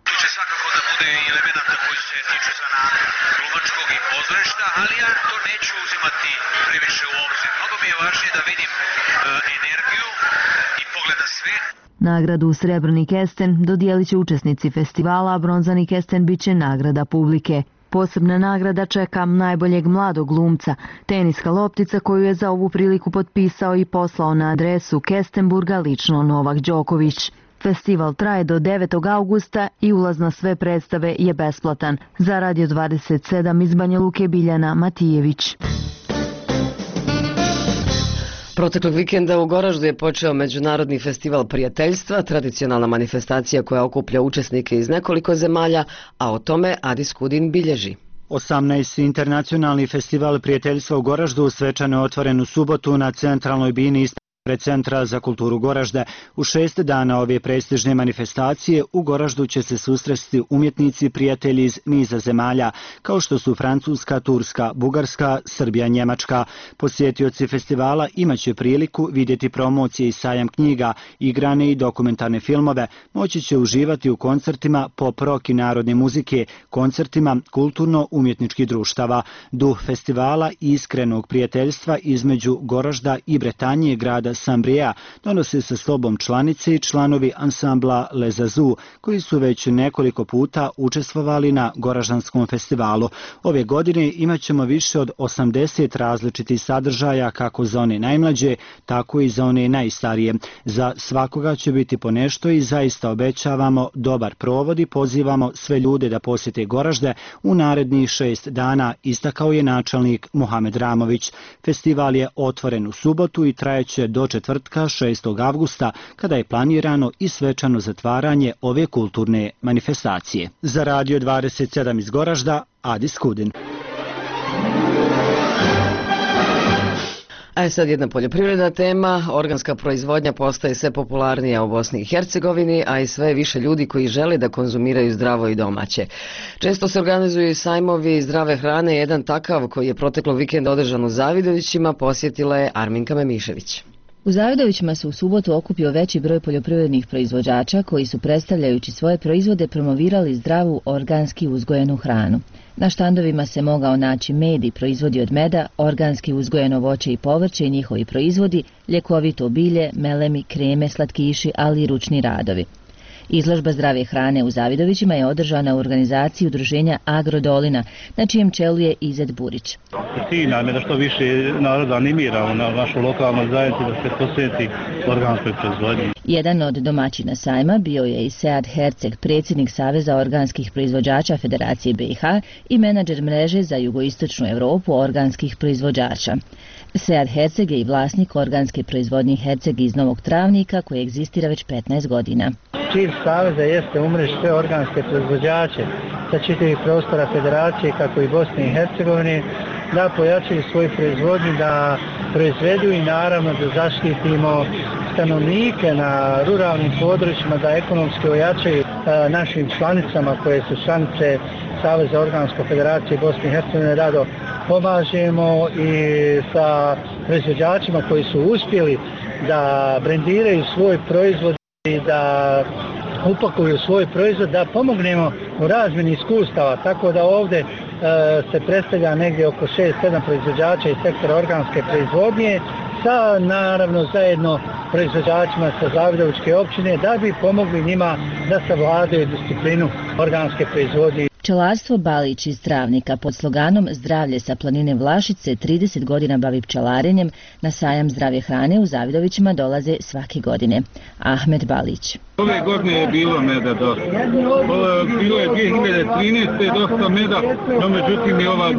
Ali ja to neću uzimati previše u obzir. Mnogo mi je važnije da vidim energiju i pogled na svijet. Nagradu Srebrni kesten dodijelit će učesnici festivala, a bronzani kesten bit će nagrada publike. Posebna nagrada čeka najboljeg mladog glumca, teniska loptica koju je za ovu priliku potpisao i poslao na adresu Kestenburga lično Novak Đoković. Festival traje do 9. augusta i ulaz na sve predstave je besplatan. Za Radio 27 iz Banja Luke Biljana Matijević. Proteklog vikenda u Goraždu je počeo Međunarodni festival prijateljstva, tradicionalna manifestacija koja okuplja učesnike iz nekoliko zemalja, a o tome Adis Kudin bilježi. 18. internacionalni festival prijateljstva u Goraždu svečano je otvoren u subotu na centralnoj bini pred Centra za kulturu Goražde. U 6 dana ove prestižne manifestacije u Goraždu će se susresti umjetnici prijatelji iz niza zemalja, kao što su Francuska, Turska, Bugarska, Srbija, Njemačka. Posjetioci festivala imaće priliku vidjeti promocije i sajam knjiga, igrane i dokumentarne filmove, moći će uživati u koncertima pop rock i narodne muzike, koncertima kulturno-umjetničkih društava. Duh festivala i iskrenog prijateljstva između Goražda i Bretanje, grada Sambrija, donose sa sobom članice i članovi ansambla Les Azous, koji su već nekoliko puta učestvovali na Goraždanskom festivalu. Ove godine imat ćemo više od 80 različitih sadržaja, kako za one najmlađe, tako i za one najstarije. Za svakoga će biti po nešto i zaista obećavamo dobar provod i pozivamo sve ljude da posjete Goražde u narednih 6 dana, istakao je načelnik Muhamed Ramović. Festival je otvoren u subotu i trajeće do četvrtka 6. avgusta, kada je planirano i svečano zatvaranje ove kulturne manifestacije. Za Radio 27 iz Goražda, Adis Kudin. A je sad jedna poljoprivredna tema. Organska proizvodnja postaje sve popularnija u Bosni i Hercegovini, a i sve više ljudi koji žele da konzumiraju zdravo i domaće. Često se organizuju i sajmovi zdrave hrane. Jedan takav koji je proteklog vikenda održan u Zavidovićima posjetila je Arminka Memišević. U Zavidovićima se u subotu okupio veći broj poljoprivrednih proizvođača koji su, predstavljajući svoje proizvode, promovirali zdravu organski uzgojenu hranu. Na štandovima se mogao naći med i proizvodi od meda, organski uzgojeno voće i povrće i njihovi proizvodi, ljekovito bilje, melemi, kreme, slatkiši, ali i ručni radovi. Izložba zdrave hrane u Zavidovićima je održana u organizaciji udruženja Agrodolina, na čijem čelu je Izet Burić. Cilj nam je da što više naroda animiramo na našu lokalnu zajednicu da se posveti organskoj proizvodnji. Jedan od domaćina sajma bio je i Sead Herceg, predsjednik Saveza organskih proizvođača Federacije BiH i menadžer mreže za jugoistočnu Europu organskih proizvođača. Sead Herceg je i vlasnik organske proizvodnje Herceg iz Novog Travnika, koji egzistira već 15 godina. Cilj Saveza jeste umrežiti sve organske proizvođače sa čitavih prostora Federacije, kako i Bosne i Hercegovine, da pojačaju svoju proizvodnju, da proizvedu i naravno da zaštitimo stanovnike na ruralnim područjima, da ekonomski ojačaju našim članicama koje su članice Saveza organske federacije Bosne i Hercegovine. Rado pomažemo i sa proizvođačima koji su uspjeli da brendiraju svoj proizvod i da upakuju svoj proizvod, da pomognemo u razmjeni iskustava, tako da ovdje se predstavlja negdje oko 6-7 proizvođača iz sektora organske proizvodnje sa naravno zajedno proizvođačima sa Zavidovićke općine da bi pomogli njima da savladaju disciplinu organske proizvodnje. Pčelarstvo Balić iz Travnika pod sloganom Zdravlje sa planine Vlašice 30 godina bavi pčelarenjem. Na sajam zdrave hrane u Zavidovićima dolaze svake godine. Ahmed Balić. Ove godine je bilo meda dosta. Bilo je 2013. dosta meda, no međutim i ova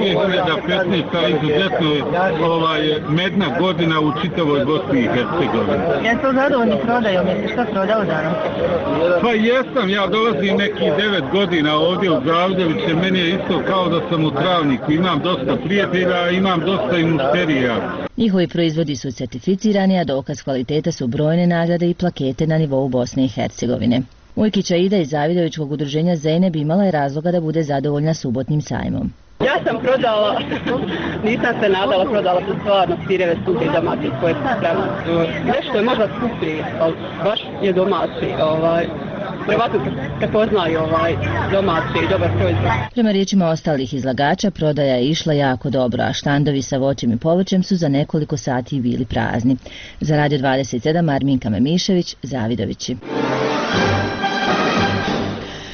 2015. izuzetno je medna godina u čitavoj Bosni i Hercegovini. Jeste zadovoljni prodajom? Jeste šta prodao danas? Pa jesam, ja dolazim nekih 9 godina ovdje u Zavidoviće, meni je isto kao da sam u Travniku, imam dosta prijatelja, imam dosta i mušterija. Njihovi proizvodi su certificirani, a dokaz kvaliteta su brojne nagrade i plakete na nivou Bosne i Hercegovine. Ujkića Ida iz Zavidovićkog udruženja Zeynep imala je razloga da bude zadovoljna subotnim sajmom. Ja sam prodala, nisam se nadala, prodala sam stvarno sireve suhe domaće koje su spremne. Nešto je možda skuplji, ali baš je domaći. Prvatno kad poznaju domaći i dobar proizvod. Prema riječima ostalih izlagača, prodaja je išla jako dobro, a štandovi sa voćem i povrćem su za nekoliko sati bili prazni. Za Radio 27 Arminka Memišević, Zavidovići.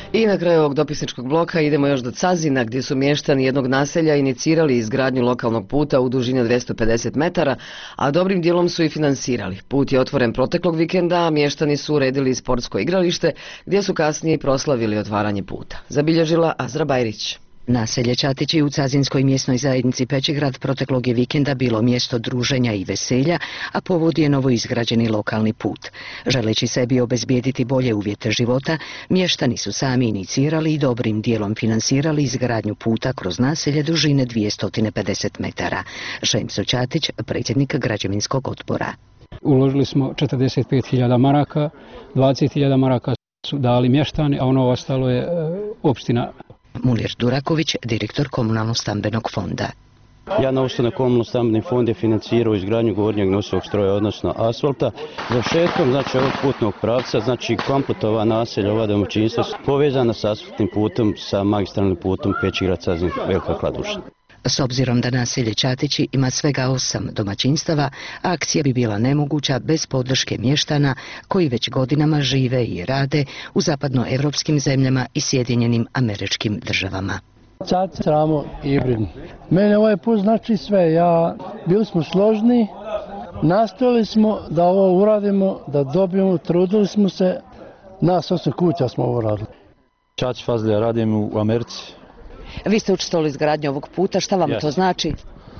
I na kraju ovog dopisničkog bloka idemo još do Cazina, gdje su mještani jednog naselja inicirali izgradnju lokalnog puta u dužini od 250 metara, a dobrim dijelom su i finansirali. Put je otvoren proteklog vikenda, a mještani su uredili sportsko igralište, gdje su kasnije i proslavili otvaranje puta. Zabilježila Azra Bajrić. Naselje Čatići u Cazinskoj mjesnoj zajednici Pećigrad proteklog je vikenda bilo mjesto druženja i veselja, a povod je novoizgrađeni lokalni put. Želeći sebi obezbijediti bolje uvjete života, mještani su sami inicirali i dobrim dijelom finansirali izgradnju puta kroz naselje dužine 250 metara. Šemso Čatić, predsjednik građevinskog odbora. Uložili smo 45.000 maraka, 20.000 maraka su dali mještani, a ono ostalo je opština. Mulir Duraković, direktor komunalno-stambenog fonda. Ja na osnovno komunalno-stambeni fond je financirao izgradnju gornjeg nosivog stroja, odnosno asfalta. Završetkom ovog putnog pravca, kompletova naselja, ova domaćinstva su povezana s asfaltnim putom, sa magistralnim putom Pećigrad-Cazin Velika Kladuša. S obzirom da naselje Čatići ima svega 8 domaćinstava, akcija bi bila nemoguća bez podrške mještana koji već godinama žive i rade u zapadnoevropskim zemljama i Sjedinjenim Američkim Državama. Čatić, Ramo i Ibrin. Mene ovaj put znači sve. Bili smo složni, nastojali smo da ovo uradimo, da dobijemo, trudili smo se. Nas 8 kuća smo ovo radili. Čatić Fazlija, radim u Americi. Vi ste učestvovali u izgradnji ovog puta, šta vam to znači?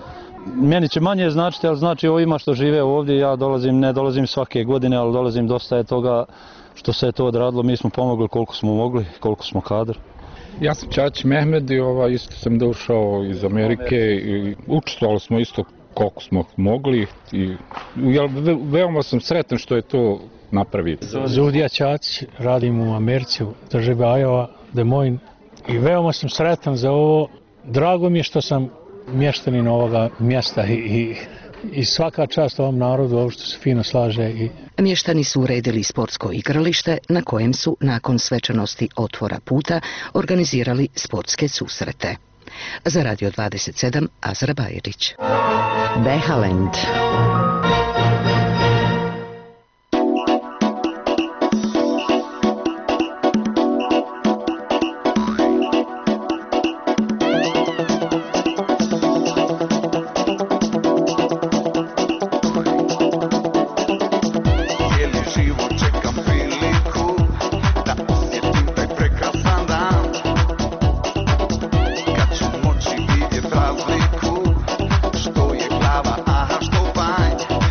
Meni će manje značiti, ali znači ovima što žive ovdje, ja ne dolazim svake godine, ali dolazim, dosta je toga što se je to odradilo, mi smo pomogli koliko smo mogli, koliko smo kadar. Ja sam Čačić Mehmed i isto sam došao iz Amerike i učestvovali smo isto koliko smo mogli i veoma sam sretan što je to napravio. Zudija Čačić, radim u Americi, u državi Iowa, Des Moines. I veoma sam sretan za ovo. Drago mi je što sam mještanin ovoga mjesta i svaka čast ovom narodu, ovo što se fino slaže. Mještani su uredili sportsko igralište na kojem su nakon svečanosti otvora puta organizirali sportske susrete. Za Radio 27, Azra Bajrić. Behalend. Što je glava, aha što panj.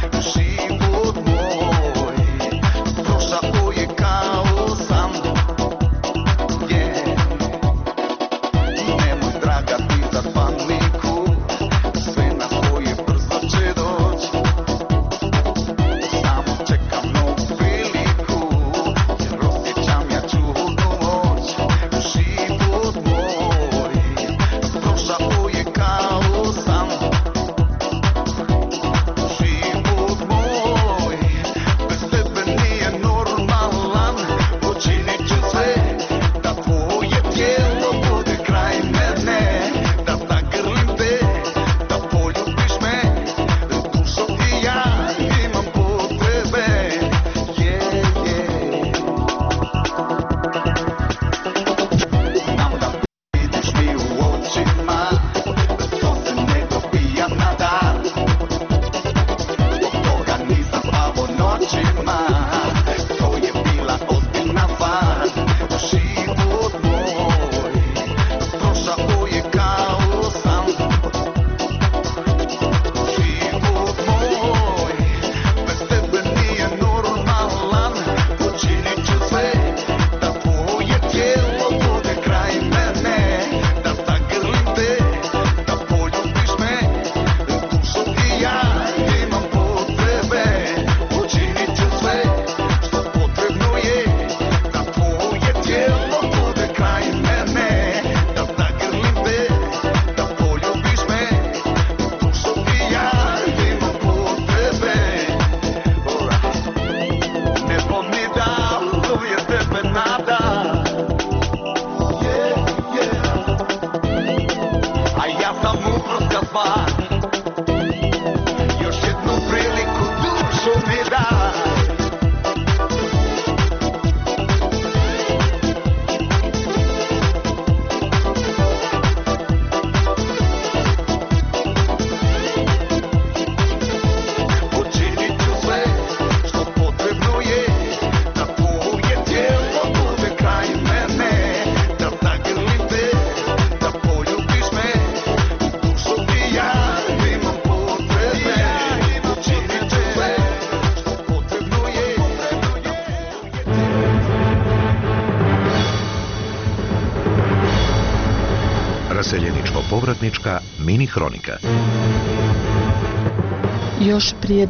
iseljeničko-povratnička mini hronika. Još prije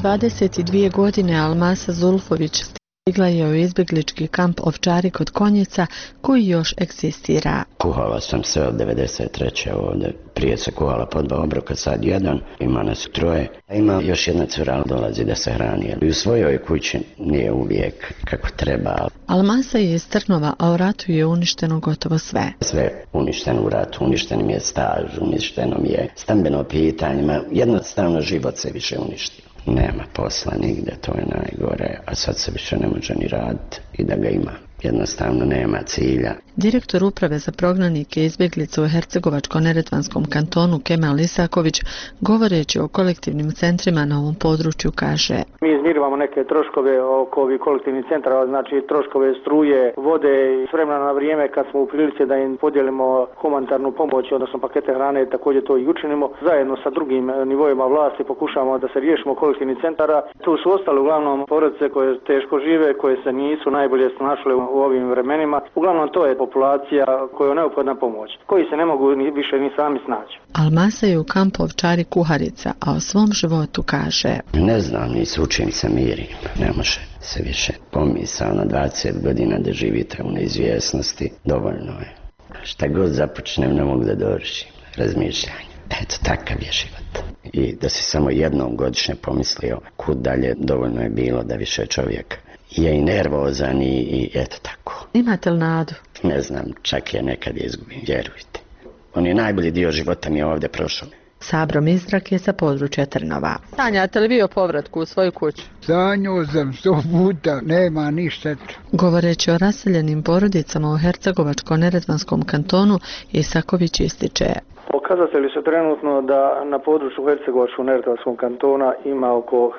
22 godine Almasa Zulfović stigla je u izbjeglički kamp Ovčari kod Konjica koji još egzistira. Kuhala sam sve od 93. ovdje. Prije se kuhala po 2 obroka, sad jedan, ima nas 3. Ima još jedna cura, dolazi da se hrani. I u svojoj kući nije uvijek kako treba. Almasa je iz Trnova, a u ratu je uništeno gotovo sve. Sve uništeno u ratu, uništen mi je staž, uništeno mi je stambeno pitanje, jednostavno život se više uništio. Nema posla nigde, to je najgore, a sad se više ne može ni raditi i da ga ima. Jednostavno nema cilja. Direktor uprave za prognanike i izbjeglice u Hercegovačko-neretvanskom kantonu Kemal Isaković, govoreći o kolektivnim centrima na ovom području, kaže: Mi izmirivamo neke troškove oko ovih kolektivnih centara, znači troškove struje, vode i s vremena na vrijeme kad smo u prilici da im podijelimo humanitarnu pomoć, odnosno pakete hrane, također to i učinimo. Zajedno sa drugim nivoima vlasti pokušavamo da se riješimo kolektivnih centara. Tu su ostale uglavnom porodice koje teško žive, koje se nisu najbolje snašle u ovim vremenima. Uglavnom to je populacija kojoj je neophodna pomoć, koji se ne mogu više ni sami snaći. Almasa je u kampu Ovčari kuharica, a o svom životu kaže: Ne znam, ni s učim se mirim, ne može se više. Pomisao na 20 godina da živite u neizvjesnosti, dovoljno je. Šta god započnem ne mogu da dovršim, razmišljanje. Eto, takav je život. I da si samo jednom godišnje pomislio kud dalje, dovoljno je bilo da više čovjek je i nervozan i eto tako. Imate li nadu? Ne znam, čak je nekad izgubim, vjerujte. On je najbolji dio života mi je ovdje prošao. Sabro Mizrak je sa područja Trnova. Sanjate li vi o povratku u svoju kuću? Sanjao sam 100 puta, nema ništa. Govoreći o raseljenim porodicama u Hercegovačko-neretvanskom kantonu, Isaković ističe: Pokazatelji su trenutno da na području Hercegovačko-neretvanskog kantona ima oko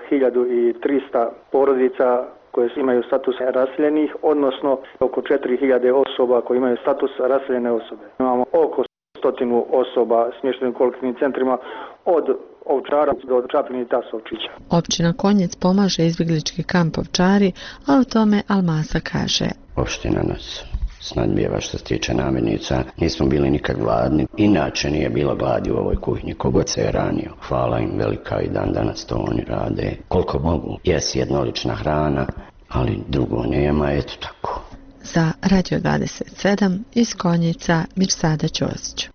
1300 porodica koje imaju status raseljenih, odnosno oko 4000 osoba koje imaju status raseljene osobe. Imamo oko 100 osoba smještenih u kolektivnim centrima od Ovčara do Čapljine i Tasovčića. Općina Konjic pomaže izbjeglički kamp Ovčari, a o tome Almasa kaže: Opština nas snadbijeva što se tiče namirnica, nismo bili nikad gladni, inače nije bilo gladi u ovoj kuhinji, kogod se je ranio. Hvala im velika i dan danas to oni rade. Koliko mogu, jesi jednolična hrana, ali drugo nema, eto tako. Za Radio 27 iz Konjica, Mirsada Ćosić.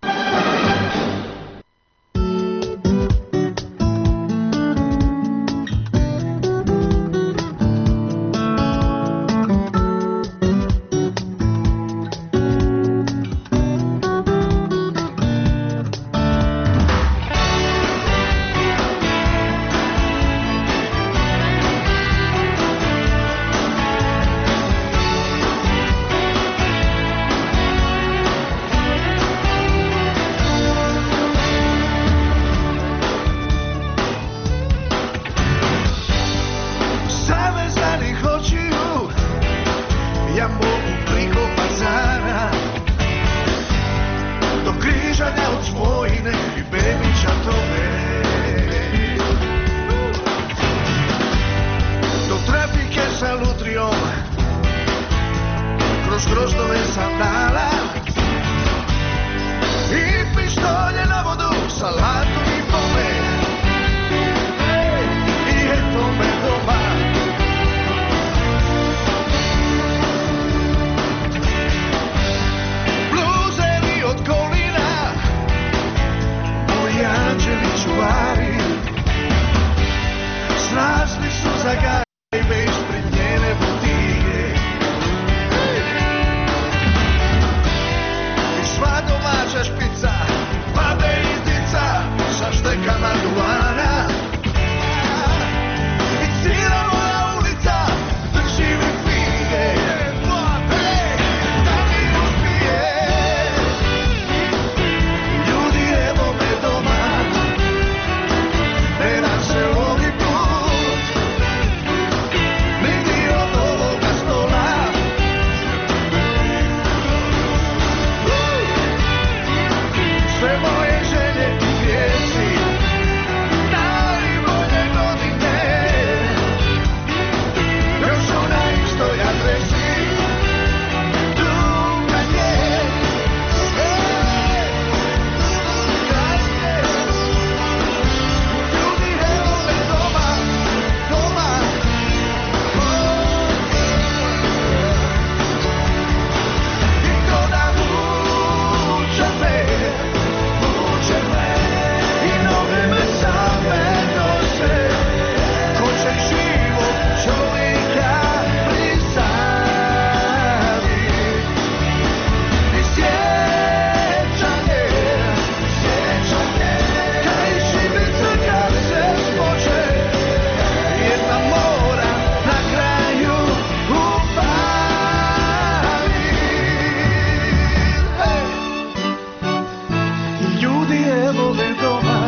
ljudi, evo me doma,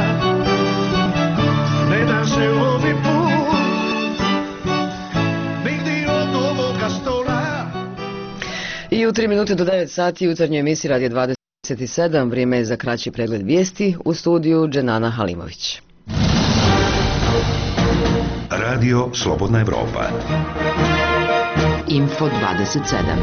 ne da se ovi put nigdje od ovoga stola. I u 3 minute do 9 sati jutarnjoj emisiji Radio 27, vrijeme je za kraći pregled vijesti, u studiju Dženana Halimović. Radio Slobodna Evropa. Info 27.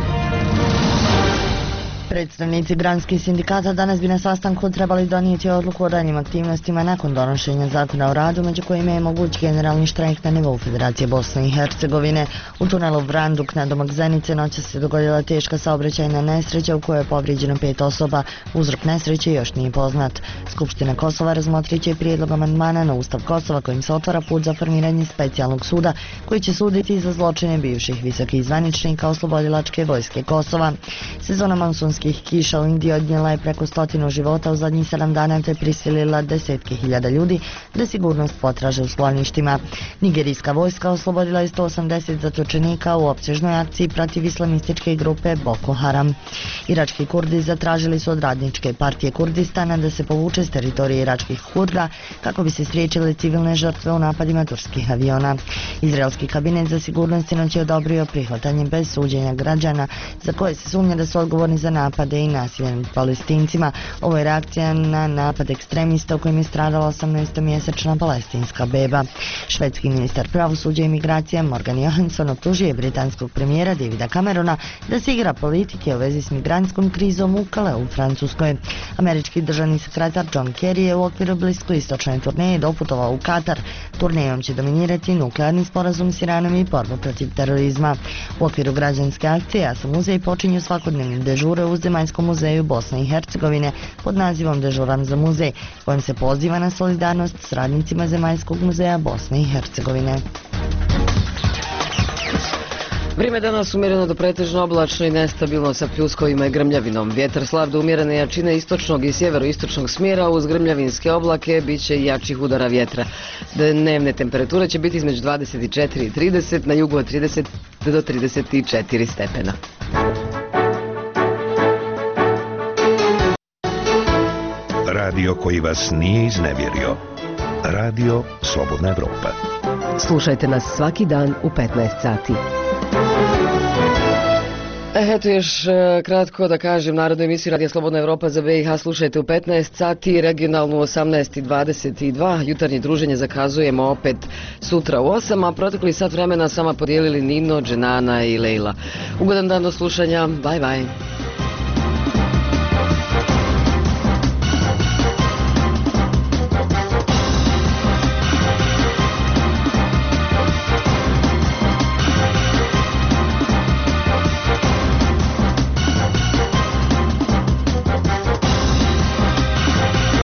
Predstavnici granskih sindikata danas bi na sastanku trebali donijeti odluku o daljnjim aktivnostima nakon donošenja zakona o radu, među kojima je moguć generalni štrajk na nivou Federacije Bosne i Hercegovine. U tunelu Vranduk nadomak Zenice noćas se dogodila teška saobraćajna nesreća u kojoj je povrijeđeno 5 osoba. Uzrok nesreće još nije poznat. Skupština Kosova razmotrit će prijedlog amandmana na Ustav Kosova kojim se otvara put za formiranje specijalnog suda koji će suditi za zločine bivših visokih zvaničnika oslobodilačke vojske Kosova. Sezona monsunskih kiša u Indiji odnijela je preko 100 života u zadnjih 7 dana te prisilila desetke hiljada ljudi da sigurnost potraže u skloništima. Nigerijska vojska oslobodila je 180 zatočenika u opsežnoj akciji protiv islamističke grupe Boko Haram. Irački Kurdi zatražili su od Radničke partije Kurdistana da se povuče s teritorije iračkih Kurda kako bi se spriječile civilne žrtve u napadima turskih aviona. Izraelski kabinet za sigurnost sinoć je odobrio prihvatanje bez suđenja građana za koje se sumnja da su odgovorni za napade i nasilje nad Palestincima. Ovo je reakcija na napad ekstremista u kojem je stradala 18-mjesečna palestinska beba. Švedski ministar pravosuđa i imigracija Morgan Johansson optužio je britanskog premijera Davida Camerona da se igra politike u vezi s migrantskom krizom u Calais u Francuskoj. Američki državni sekretar John Kerry je u okviru bliskoistočne turneje doputovao u Katar. Turnejom će dominirati nuklearni sporazum s Iranom i borba protiv terorizma. U okviru građanske akcije Ja sam muzej počinju svakodnevne dežure u Zemaljskom muzeju Bosne i Hercegovine pod nazivom Dežuram za muzej, kojim se poziva na solidarnost s radnicima Zemaljskog muzeja Bosne i Hercegovine. Vrijeme danas umjereno do pretežno oblačno i nestabilno sa pljuskovima i grmljavinom. Vjetar slab do umjerene jačine istočnog i sjeveroistočnog smjera uz grmljavinske oblake bit će i jačih udara vjetra. Dnevne temperature će biti između 24 i 30, na jugu od 30 do 34 stepena. Radio koji vas nije iznevjerio. Radio Slobodna Evropa. Slušajte nas svaki dan u 15 sati. Eto još kratko da kažem, narodnu emisiju Radija Slobodna Evropa za BiH slušajte u 15 sati, regionalnu 18:22, jutarnje druženje zakazujemo opet sutra u 8, a protekli sat vremena sama podijelili Nino, Dženana i Lejla. Ugodan dan do slušanja, bye bye.